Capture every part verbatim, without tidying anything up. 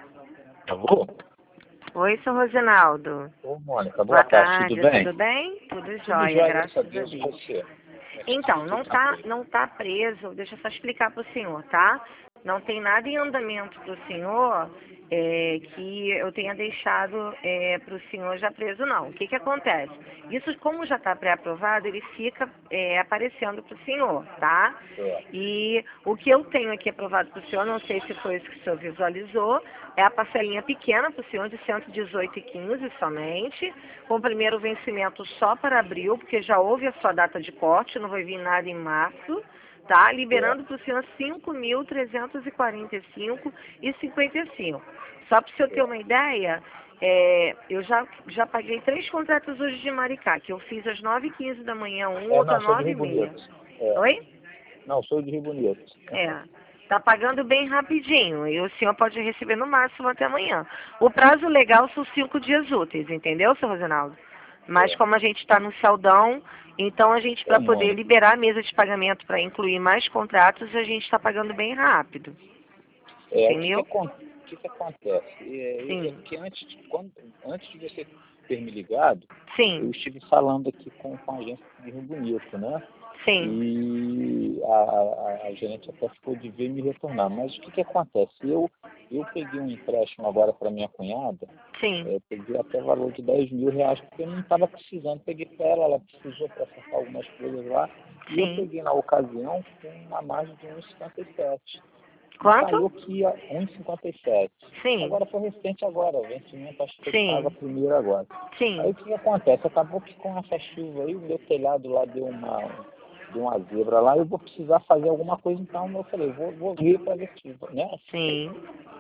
Alô? Oi, seu Rosinaldo. Ô, Mônica, boa, boa tarde, tudo bem? Tudo bem? Tudo, tudo jóia, jóia, graças a Deus. Você. Então, não tá, não tá preso, deixa eu só explicar para o senhor, tá? Não tem nada em andamento para o senhor é, que eu tenha deixado é, para o senhor já preso, não. O que que acontece? Isso, como já está pré-aprovado, ele fica é, aparecendo para o senhor, tá? É. E o que eu tenho aqui aprovado para o senhor, não sei se foi isso que o senhor visualizou, é a parcelinha pequena para o senhor de cento e dezoito e quinze somente, com o primeiro vencimento só para abril, porque já houve a sua data de corte, não vai vir nada em março, tá? Liberando para o senhor cinco mil trezentos e quarenta e cinco reais e cinquenta e cinco. Só para o senhor ter uma ideia, é, eu já, já paguei três contratos hoje de Maricá, que eu fiz às nove e quinze da manhã, um, É, outro não, às sou de nove e Rio meia. Bonito. É. Oi? Não, sou de Rio Bonito. É. Tá pagando bem rapidinho e o senhor pode receber no máximo até amanhã. O prazo legal são cinco dias úteis, entendeu, seu Rosinaldo? Mas É. como a gente está no saldão, então a gente, para Ô, poder Mônica. liberar a mesa de pagamento para incluir mais contratos, a gente está pagando bem rápido. É, Entendeu? o que, que, acon- o que que acontece? É, é Sim. que antes de, quando, antes de você ter me ligado, eu Sim, estive falando aqui com, com a agência de Rio Bonito, né? sim, E a, a, a gerente até ficou de ver e me retornar. Mas o que, que acontece? Eu, eu peguei um empréstimo agora para minha cunhada, sim, é, peguei até valor de dez mil reais, porque eu não estava precisando. Peguei para ela, ela precisou para acertar algumas coisas lá. E eu sim. peguei na ocasião com uma margem de um vírgula cinquenta e sete. E saiu Quanto? que ia um vírgula cinquenta e sete. Sim, Agora foi recente agora, o vencimento acho que ele paga sim, primeiro agora. Aí sim. o que, que acontece? Acabou que com essa chuva aí, o meu telhado lá deu uma, deu uma zebra lá, eu vou precisar fazer alguma coisa, então eu falei, vou, vou vir para ver se, né? Sim.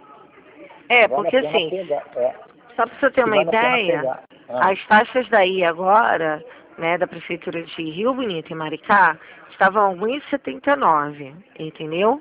É, Vale a porque pena assim, pegar. É, só para você ter se uma vale a pena ideia, pegar. Ah, as taxas daí agora, né, da Prefeitura de Rio Bonito e Maricá, estavam um e setenta e nove, entendeu?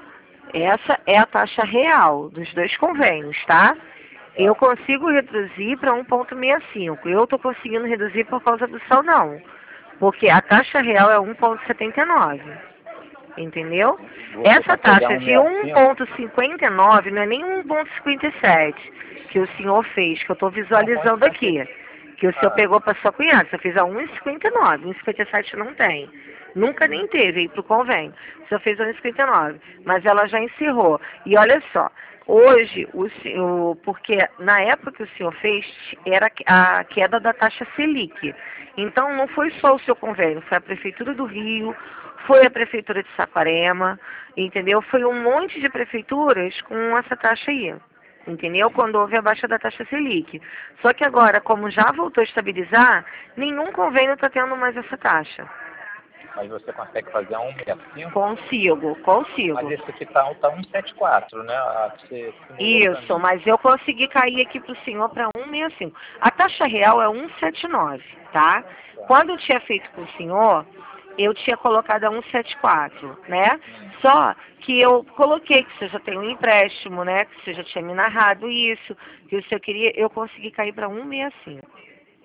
Essa é a taxa real dos dois convênios, tá? Eu tá. consigo reduzir para um vírgula sessenta e cinco. Eu estou conseguindo reduzir por causa do saldão, porque a taxa real é um vírgula setenta e nove. Entendeu? Você Essa consegue a taxa um de vírgula sessenta e cinco? um vírgula cinquenta e nove não é nem um vírgula cinquenta e sete que o senhor fez, que eu estou Não, com visualizando aqui. Que o senhor Ah, pegou para sua cunhada. Você fez a um vírgula cinquenta e nove, um vírgula cinquenta e sete não tem. Nunca nem teve aí para o convênio. O senhor fez um vírgula cinquenta e nove, mas ela já encerrou. E olha só, hoje, o senhor, porque na época que o senhor fez, era a queda da taxa Selic. Então, não foi só o seu convênio, foi a Prefeitura do Rio, foi a Prefeitura de Saquarema, entendeu? Foi um monte de prefeituras com essa taxa aí, entendeu? Quando houve a baixa da taxa Selic. Só que agora, como já voltou a estabilizar, nenhum convênio está tendo mais essa taxa. mas você consegue fazer a um vírgula sessenta e cinco? Consigo, Mas consigo. esse aqui tá, tá um vírgula setenta e quatro, né? A que você simulou para Isso, mim. mas eu consegui cair aqui para o senhor para um vírgula sessenta e cinco. A taxa real é um vírgula setenta e nove, tá? Tá. Quando eu tinha feito com o senhor, eu tinha colocado a um vírgula setenta e quatro, né? Só que eu coloquei que você já tem um empréstimo, né? Que você já tinha me narrado isso, que o senhor queria, eu consegui cair para um vírgula sessenta e cinco.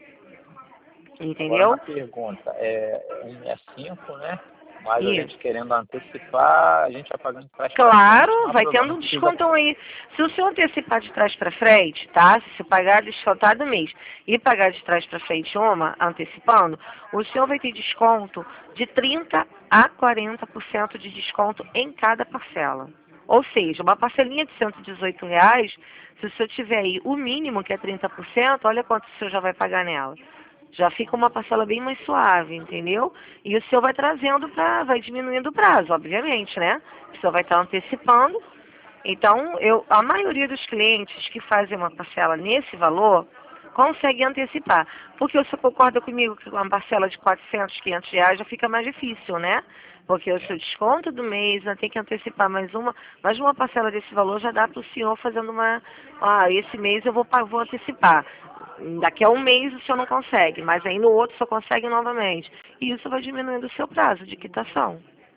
Agora uma Entendeu? pergunta, é um vírgula sessenta e cinco, né? Mas a Isso. gente querendo antecipar, a gente vai pagando de trás para frente, Claro, não há vai problema, tendo não um precisa. descontão aí. Se o senhor antecipar de trás para frente, tá? Se você pagar descontado mês e pagar de trás para frente uma, antecipando, o senhor vai ter desconto de trinta a quarenta por cento de desconto em cada parcela. Ou seja, uma parcelinha de cento e dezoito reais, se o senhor tiver aí o mínimo, que é trinta por cento, olha quanto o senhor já vai pagar nela. Já fica uma parcela bem mais suave, entendeu? E o senhor vai trazendo para, vai diminuindo o prazo, obviamente, né? O senhor vai estar antecipando. Então, eu, a maioria dos clientes que fazem uma parcela nesse valor consegue antecipar. Porque o senhor concorda comigo que uma parcela de quatrocentos, quinhentos reais já fica mais difícil, né? Porque o seu desconto do mês, né, tem que antecipar mais uma, mais uma parcela desse valor já dá para o senhor fazendo uma, ah, esse mês eu vou, vou antecipar. Daqui a um mês o senhor não consegue, mas aí no outro o senhor consegue novamente. E isso vai diminuindo o seu prazo de quitação.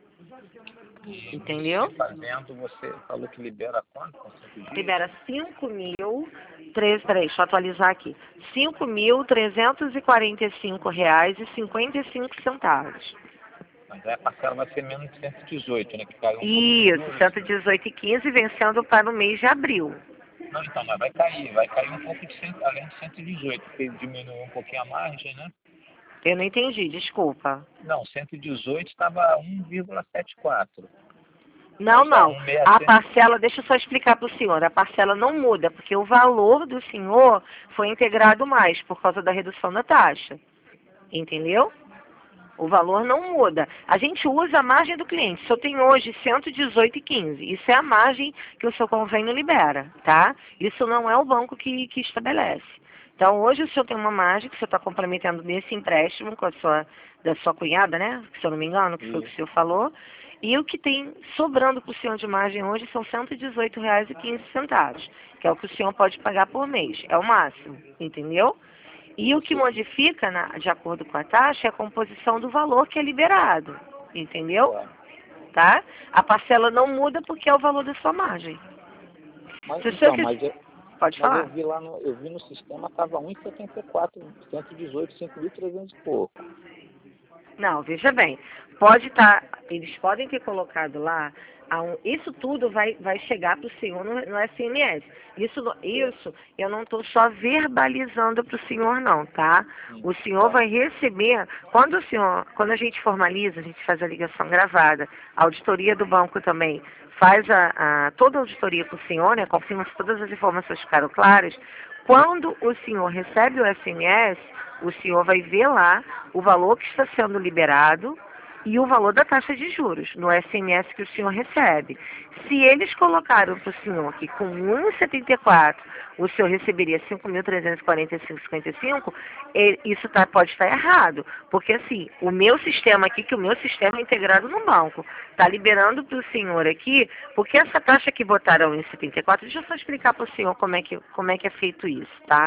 E Entendeu? você fazendo, você falou que libera quanto? Com cinco dias? Libera cinco mil, três, peraí, deixa eu atualizar aqui. cinco mil trezentos e quarenta e cinco reais e cinquenta e cinco centavos. Mas aí a parcela vai ser menos de cento e dezoito, né? Que caiu um pouquinho. Isso, cento e dezoito e quinze vencendo para o mês de abril. Não, então, mas vai cair, vai cair um pouco de cem, além de cento e dezoito, porque diminuiu um pouquinho a margem, né? Eu não entendi, desculpa. Não, cento e dezoito estava um vírgula setenta e quatro. Não, Está não. A um vírgula sessenta e sete. parcela, deixa eu só explicar para o senhor, a parcela não muda, porque o valor do senhor foi integrado mais por causa da redução da taxa. Entendeu? O valor não muda. A gente usa a margem do cliente. Se eu tenho hoje cento e dezoito e quinze, isso é a margem que o seu convênio libera, tá? Isso não é o banco que, que estabelece. Então, hoje o senhor tem uma margem que o senhor está complementando nesse empréstimo com a sua, da sua cunhada, né? Se eu não me engano, que foi o que o senhor falou. E o que tem sobrando para o senhor de margem hoje são cento e dezoito reais e quinze centavos, que é o que o senhor pode pagar por mês. É o máximo, entendeu? E o que modifica, na, de acordo com a taxa, é a composição do valor que é liberado, entendeu? Tá? A parcela não muda porque é o valor da sua margem. Mas, Se o senhor então, quiser, mas, eu, pode mas eu falar. vi lá no, eu vi no sistema, estava um vírgula setenta e quatro, cento e dezoito, cinco mil e trezentos e pouco. Não, veja bem, pode estar, eles podem ter colocado lá, a um- isso tudo vai, vai chegar para o senhor no, no S M S. Isso, no- isso eu não estou só verbalizando para o senhor não, tá? Hum, O senhor tá. vai receber, quando o senhor, quando a gente formaliza, a gente faz a ligação gravada, a auditoria do banco também faz a, a- toda a auditoria para o senhor, né? Confirma se todas as informações ficaram claras. Quando o senhor recebe o S M S, o senhor vai ver lá o valor que está sendo liberado e o valor da taxa de juros no S M S que o senhor recebe. Se eles colocaram para o senhor que com um vírgula setenta e quatro o senhor receberia cinco mil trezentos e quarenta e cinco vírgula cinquenta e cinco, eh, isso tá, pode estar errado. Porque assim, o meu sistema aqui, que o meu sistema é integrado no banco, está liberando para o senhor aqui, porque essa taxa que botaram em setenta e quatro, deixa eu só explicar para o senhor como é, que, como é que é feito isso, tá?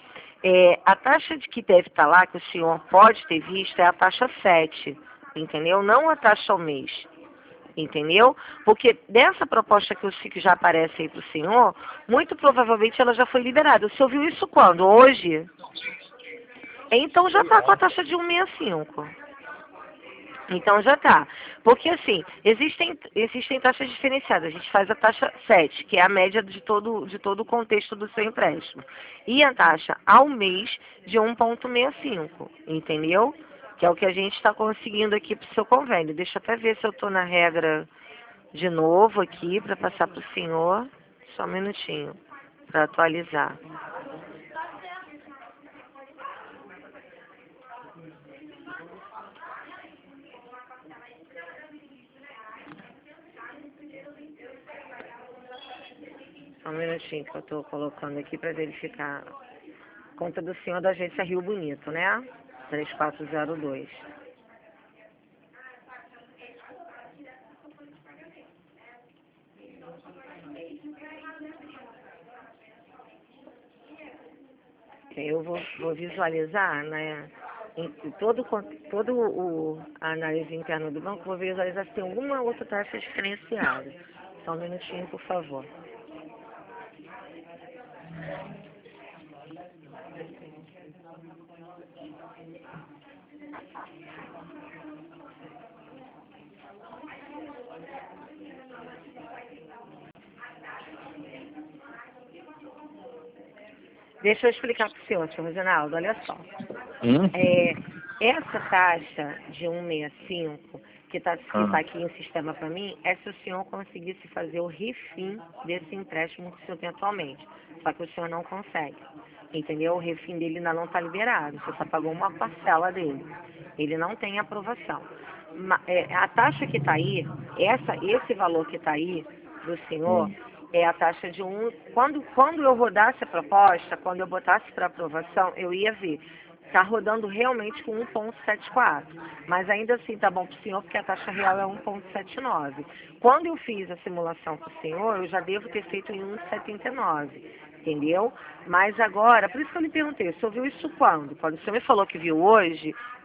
É, a taxa de que deve estar lá, que o senhor pode ter visto, é a taxa sete, entendeu? Não a taxa ao mês, entendeu? Porque dessa proposta que, o, que já aparece aí para o senhor, muito provavelmente ela já foi liberada. O senhor viu isso quando? Hoje? Então já está com a taxa de um vírgula sessenta e cinco. Então já está. Porque assim, existem, existem taxas diferenciadas. A gente faz a taxa sete, que é a média de todo, de todo o contexto do seu empréstimo. E a taxa ao mês de um vírgula sessenta e cinco, entendeu? Que é o que a gente está conseguindo aqui para o seu convênio. Deixa eu até ver se eu estou na regra de novo aqui para passar para o senhor. Só um minutinho, para atualizar. Só um minutinho que eu estou colocando aqui para verificar. Conta do senhor da agência Rio Bonito, né? três quatro zero dois. Eu vou, vou visualizar, né? Em todo, todo o, a análise interna do banco, vou visualizar se tem alguma outra taxa diferenciada. Só um minutinho, por favor. Deixa eu explicar para o senhor, senhor Reginaldo, olha só. Hum? É, essa taxa de um vírgula sessenta e cinco que está Ah. tá aqui em sistema para mim é se o senhor conseguisse fazer o refim desse empréstimo que o senhor tem atualmente. Só que o senhor não consegue. Entendeu? O refim dele ainda não está liberado. O senhor só pagou uma parcela dele. Ele não tem aprovação. Ma- é, a taxa que está aí, essa, esse valor que está aí do senhor, Hum. é a taxa de um. Quando, quando eu rodasse a proposta, quando eu botasse para aprovação, eu ia ver. Está rodando realmente com um vírgula setenta e quatro. Mas ainda assim tá bom para o senhor, porque a taxa real é um vírgula setenta e nove. Quando eu fiz a simulação para o senhor, eu já devo ter feito em um vírgula setenta e nove. Entendeu? Mas agora, por isso que eu lhe perguntei, o senhor viu isso quando? Quando o senhor me falou que viu hoje,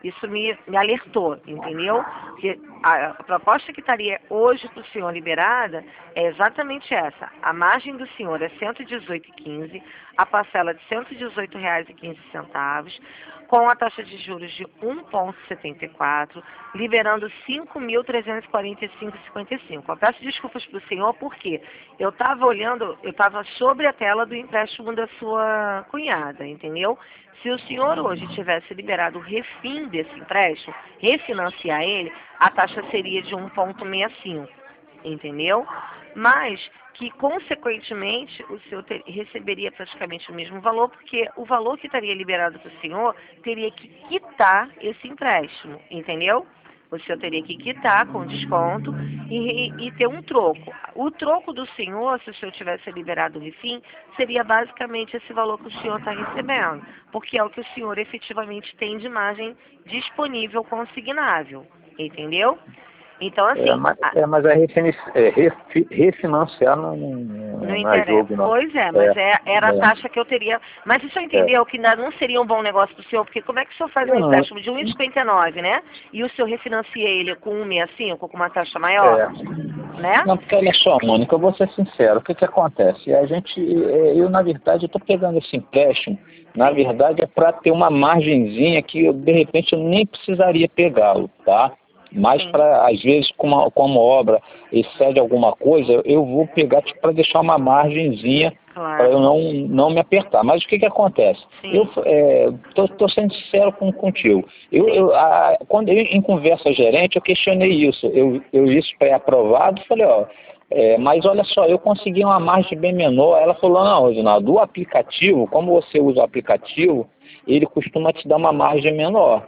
isso me, me alertou, entendeu? Que a, a proposta que estaria hoje para o senhor liberada é exatamente essa. A margem do senhor é cento e dezoito reais e quinze centavos, a parcela de cento e dezoito reais e quinze centavos, com a taxa de juros de um vírgula setenta e quatro, liberando cinco mil trezentos e quarenta e cinco reais e cinquenta e cinco centavos. Eu peço desculpas para o senhor, porque eu estava olhando, eu estava sobre a tela do empréstimo da sua cunhada, entendeu? Se o senhor hoje tivesse liberado o refim desse empréstimo, refinanciar ele, a taxa seria de um vírgula sessenta e cinco, entendeu? Mas que, consequentemente, o senhor ter, receberia praticamente o mesmo valor, porque o valor que estaria liberado para o senhor teria que quitar esse empréstimo, entendeu? O senhor teria que quitar com desconto e, e, e ter um troco. O troco do senhor, se o senhor tivesse liberado o refim, seria basicamente esse valor que o senhor está recebendo, porque é o que o senhor efetivamente tem de margem disponível consignável, entendeu? Então, assim... É, mas, a, é, mas é, refin, é refi, refinanciar não, não, não não é jogo, não. Pois é, mas é, é, era a é, taxa que eu teria... Mas o senhor entendeu é. que ainda não seria um bom negócio para o senhor? Porque como é que o senhor faz um não, empréstimo de um vírgula cinquenta e nove, né? E o senhor refinancia ele com um vírgula sessenta e cinco, com uma taxa maior? É. Né? Não, porque olha só, Mônica, eu vou ser sincero, o que que acontece? A gente, eu na verdade, eu estou pegando esse empréstimo, na verdade é para ter uma margenzinha que eu, de repente eu nem precisaria pegá-lo, tá? Mas para, às vezes, como, como obra excede alguma coisa, eu vou pegar tipo, para deixar uma margenzinha Claro. para eu não, não me apertar. Mas o que que acontece? Sim. Eu estou é, sendo sincero com, contigo. Eu, eu, a, quando eu, em conversa gerente, eu questionei isso. Eu, eu isso pré-aprovado, falei, ó, é, mas olha só, eu consegui uma margem bem menor. Ela falou, não, Reginaldo, o aplicativo, como você usa o aplicativo, ele costuma te dar uma margem menor.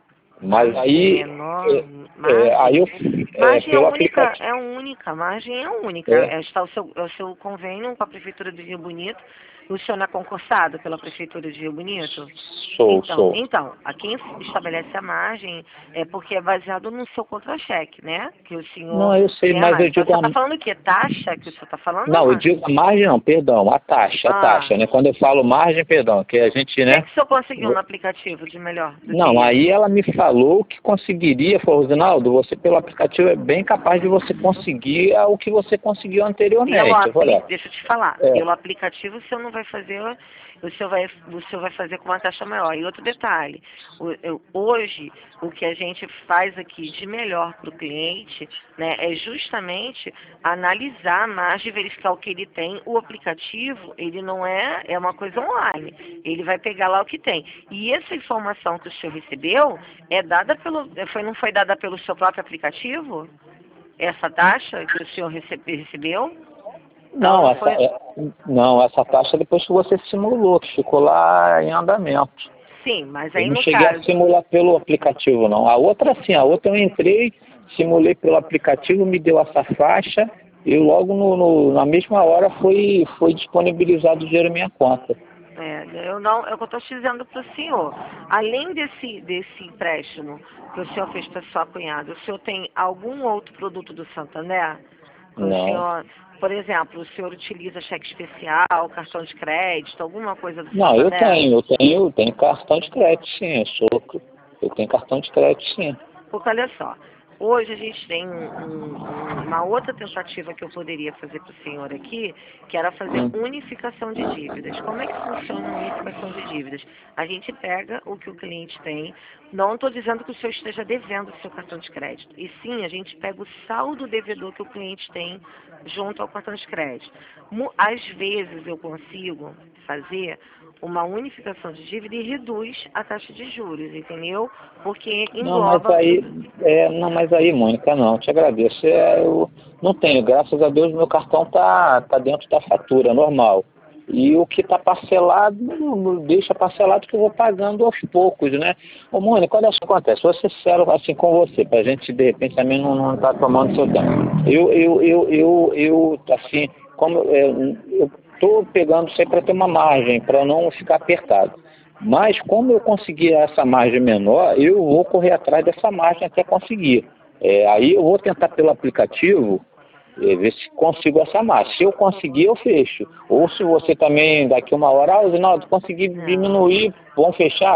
Mas aí, menor, é, margem, é, aí eu, margem é, é pelo única, aplicativo. é única, margem é única. É. É, está o seu, é o seu convênio com a Prefeitura de Rio Bonito. O senhor não é concursado pela Prefeitura de Rio Bonito? Sou, então, sou. Então, a quem estabelece a margem é porque é baseado no seu contra-cheque, né? Que o senhor... Não, eu sei, É, mas mas eu então, digo... você A... está falando o quê? Taxa que o senhor está falando? Não, eu Mano? digo a margem não, perdão, a taxa, a Ah. taxa, né? Quando eu falo margem, perdão, que a gente, O que, né... é que o senhor conseguiu no aplicativo de melhor? Do Não, que aí ela me falou que conseguiria, falou, Ronaldo, você pelo aplicativo é bem capaz de você conseguir o que você conseguiu anteriormente. Pelo Eu falei, apli... Deixa eu te falar, é. pelo aplicativo o senhor não vai fazer, o senhor vai, o senhor vai fazer com uma taxa maior. E outro detalhe, o, eu, hoje o que a gente faz aqui de melhor para o cliente, né, é justamente analisar a margem, verificar o que ele tem. O aplicativo, ele não é, é uma coisa online, ele vai pegar lá o que tem. E essa informação que o senhor recebeu é dada pelo, foi, não foi dada pelo seu próprio aplicativo? Essa taxa que o senhor recebe, recebeu? Não, não, essa, foi... é, não, essa taxa depois que você simulou, que ficou lá em andamento. Sim, mas aí eu não no cheguei caso... a simular pelo aplicativo, não. A outra sim, a outra eu entrei, simulei pelo aplicativo, me deu essa faixa e logo no, no, na mesma hora foi, foi disponibilizado o dinheiro em minha conta. É, eu não, é o que eu estou te dizendo para o senhor. Além desse, desse empréstimo que o senhor fez para sua cunhada, o senhor tem algum outro produto do Santander? Que o Não. senhor, por exemplo, o senhor utiliza cheque especial, cartão de crédito, alguma coisa do Não, Santander? eu tenho, eu tenho, eu tenho cartão de crédito, sim. Eu sou, eu tenho cartão de crédito, sim. Porque olha só, hoje a gente tem um, um, uma outra tentativa que eu poderia fazer para o senhor aqui, que era fazer Hum. unificação de dívidas. Como é que funciona a unificação de dívidas? A gente pega o que o cliente tem, não estou dizendo que o senhor esteja devendo o seu cartão de crédito, e sim, a gente pega o saldo devedor que o cliente tem junto ao cartão de crédito. Às vezes eu consigo fazer uma unificação de dívida e reduz a taxa de juros, entendeu? Porque Não, mas engloba aí, tudo. é, não, mas aí, Mônica, não, te agradeço. É, eu não tenho, graças a Deus, meu cartão tá, tá dentro da fatura, normal. E o que está parcelado, deixa parcelado que eu vou pagando aos poucos, né? Ô, Mônica, olha só o que acontece, vou ser sincero assim com você, pra gente, de repente, também não, não tá tomando seu tempo. Eu, eu, eu, eu, eu assim, como eu, eu tô pegando sempre para ter uma margem, para não ficar apertado. Mas como eu conseguir essa margem menor, eu vou correr atrás dessa margem até conseguir. É, aí eu vou tentar pelo aplicativo, é, ver se consigo essa margem. Se eu conseguir, eu fecho. Ou se você também, daqui uma hora, ah, Zinaldo, conseguir diminuir, vamos fechar.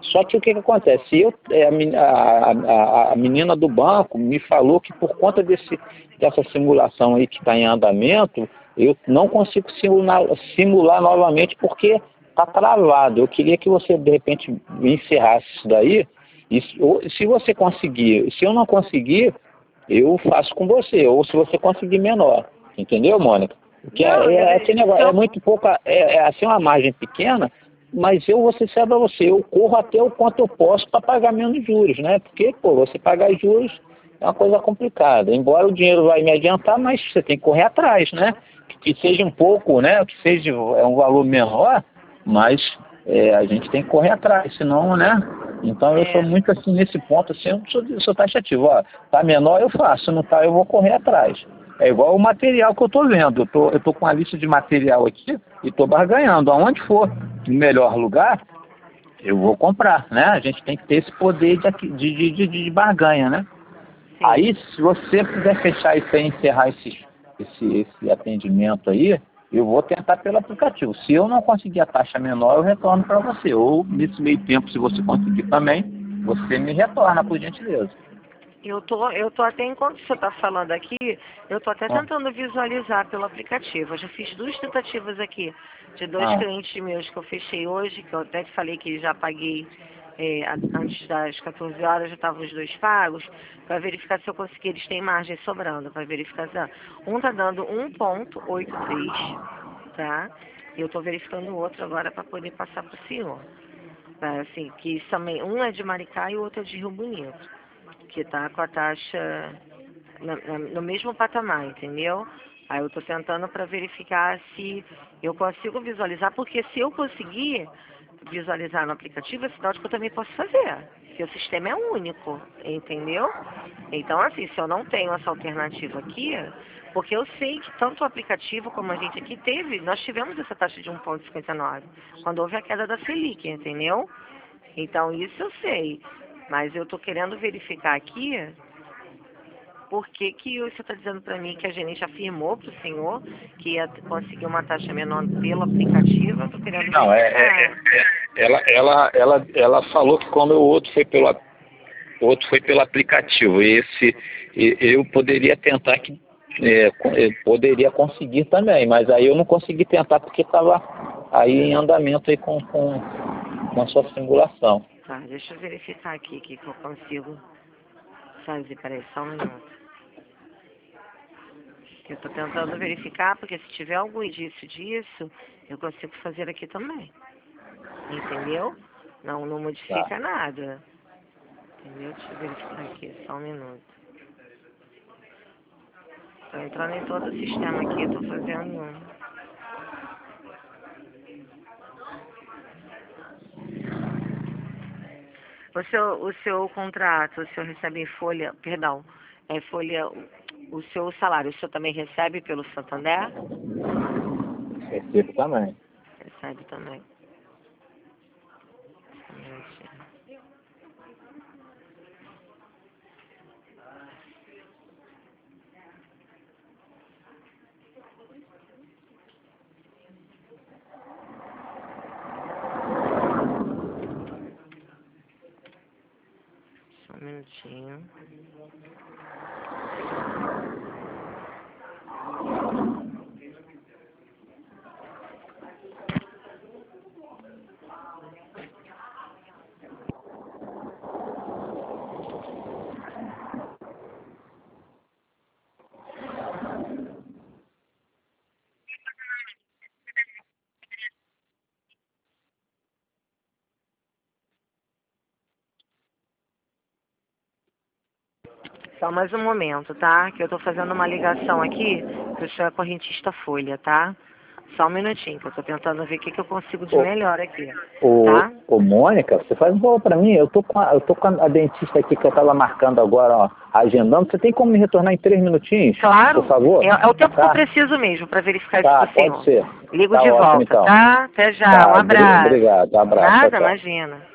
Só que o que, que acontece? Eu, é, a, a, a menina do banco me falou que por conta desse, dessa simulação aí que está em andamento, eu não consigo simular, simular novamente porque está travado. Eu queria que você, de repente, encerrasse isso daí. E se você conseguir, se eu não conseguir, eu faço com você. Ou se você conseguir menor. Entendeu, Mônica? Porque Não, é, é, eu, negócio, eu, é muito pouca, é, é assim uma margem pequena, mas eu vou ser sincero para você, eu corro até o quanto eu posso para pagar menos juros, né? Porque, pô, você pagar juros é uma coisa complicada. Embora o dinheiro vai me adiantar, mas você tem que correr atrás, né? Que seja um pouco, né? Que seja é um valor menor, mas é, a gente tem que correr atrás, senão, né? Então eu sou é, muito assim nesse ponto, assim, eu sou, eu sou taxativo. Ó, tá menor eu faço, se não tá eu vou correr atrás. É igual o material que eu estou vendo. Eu tô, eu tô com a lista de material aqui e estou barganhando. Aonde for o melhor lugar, eu vou comprar, né? A gente tem que ter esse poder de, de, de, de barganha, né? sim. Aí, se você puder fechar isso aí, encerrar esse, esse, esse atendimento aí, eu vou tentar pelo aplicativo. Se eu não conseguir a taxa menor, eu retorno para você. Ou, nesse meio tempo, se você conseguir também, você me retorna, por gentileza. Eu tô, eu tô até, enquanto você está falando aqui, eu tô até Ah, tentando visualizar pelo aplicativo. Eu já fiz duas tentativas aqui de dois ah, clientes meus que eu fechei hoje, que eu até te falei que já paguei é, a- antes das quatorze horas, já estavam os dois pagos, para verificar se eu conseguir, eles têm margem sobrando, para verificar se dá. Um tá dando um ponto oito três, tá? E eu tô verificando o outro agora para poder passar para o senhor. Tá, assim, que também, um é de Maricá e o outro é de Rio Bonito, que está com a taxa na- na- no mesmo patamar, entendeu? Aí eu estou tentando para verificar se eu consigo visualizar, porque se eu conseguir visualizar no aplicativo, é sinal de que eu também posso fazer, porque o sistema é único, entendeu? Então, assim, se eu não tenho essa alternativa aqui, porque eu sei que tanto o aplicativo como a gente aqui teve, nós tivemos essa taxa de um vírgula cinquenta e nove, quando houve a queda da Selic, entendeu? Então, isso eu sei. Mas eu estou querendo verificar aqui por que que você está dizendo para mim que a gerente afirmou para o senhor que ia conseguir uma taxa menor pelo aplicativo. Eu estou querendo não, é, é, é- verificar. é- ela, ela, ela, ela falou que como o outro foi pelo, o outro foi pelo aplicativo, esse e- eu poderia tentar que é, co- é, poderia conseguir também, mas aí eu não consegui tentar porque estava aí em andamento aí com, com, com a sua simulação. Tá, deixa eu verificar aqui o que que eu consigo fazer. Peraí, só um minuto. Eu estou tentando verificar, porque se tiver algum indício disso, eu consigo fazer aqui também. Entendeu? Não, não Tá. modifica nada. Entendeu? Deixa eu verificar aqui, só um minuto. Estou entrando em todo o sistema aqui, estou fazendo. O seu, o seu contrato, o senhor recebe em folha, perdão, é folha, o seu salário, o senhor também recebe pelo Santander? Recebo também. Recebe também. Só um minutinho. Só um minutinho. Só mais um momento, tá? Que eu tô fazendo uma ligação aqui, que o senhor é correntista Folha, tá? Só um minutinho, que eu tô tentando ver o que, que eu consigo de Ô, melhor aqui, ô, tá? ô, Mônica, você faz um favor para mim? Eu tô, com a, eu tô com a dentista aqui que eu estava marcando agora, ó, agendando. Você tem como me retornar em três minutinhos, por Claro, favor? é, é o tempo que eu Tá? preciso mesmo para verificar isso com Tá, o pode senhor. ser. Ligo Tá de ótimo volta, então. tá? Até já, um Tá, obri- abraço. obrigado. Um abraço. Tchau, Nada, tchau. imagina.